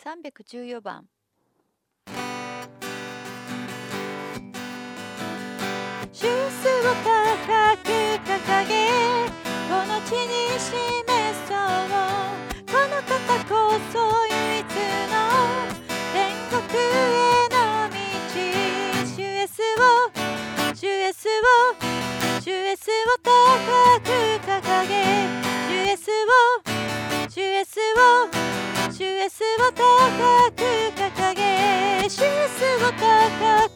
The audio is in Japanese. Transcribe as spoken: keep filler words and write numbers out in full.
さんびゃくじゅうよんばん。主イエスを高く掲げ、この地に示そう。この方こそ唯一の天国への道。主イエスを主イエスを主イエスを高く掲げ、主イエスを主イエスを主イエスを高く掲げ、主イエスを高